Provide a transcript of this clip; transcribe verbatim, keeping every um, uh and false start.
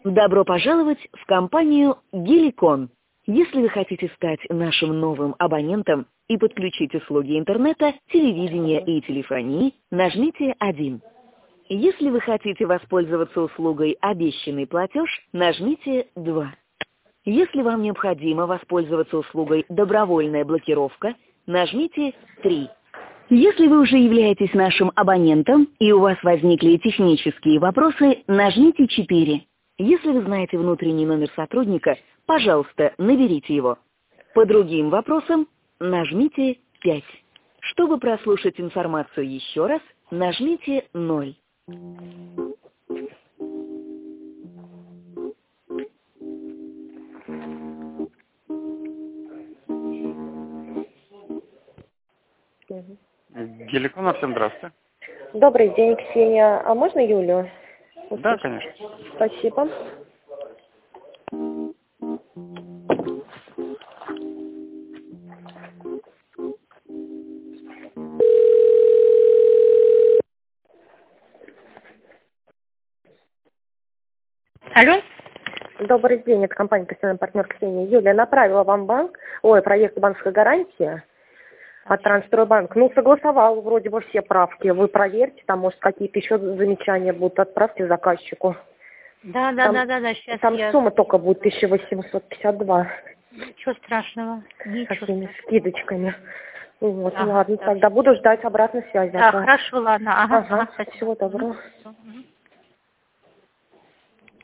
Добро пожаловать в компанию Геликон. Если вы хотите стать нашим новым абонентом и подключить услуги интернета, телевидения и телефонии, нажмите один. Если вы хотите воспользоваться услугой «Обещанный платеж», нажмите два. Если вам необходимо воспользоваться услугой «Добровольная блокировка», нажмите три. Если вы уже являетесь нашим абонентом и у вас возникли технические вопросы, нажмите четыре. Если вы знаете внутренний номер сотрудника, пожалуйста, наберите его. По другим вопросам нажмите пять. Чтобы прослушать информацию еще раз, нажмите ноль. Геликон, Артем, здравствуйте. Добрый день, Ксения. А можно Юлю? Да, конечно. Спасибо. Алло? Добрый день, это компания «Постоянный партнер» Ксения. Юлия направила вам банк, ой, проект банковской гарантии от Трансстройбанк. Ну, согласовал вроде бы все правки. Вы проверьте, там, может, какие-то еще замечания будут, отправьте заказчику. Да, да, Там, да, да, да, сейчас там я... сумма только будет тысяча восемьсот пятьдесят два. Ничего страшного. Ничего Какими страшного. скидочками. Вот, Ага, ладно, да, тогда буду ждать обратной связи. Да, Ага. хорошо, ладно. Ага, Ага, ага, спасибо. всего доброго. Мгм.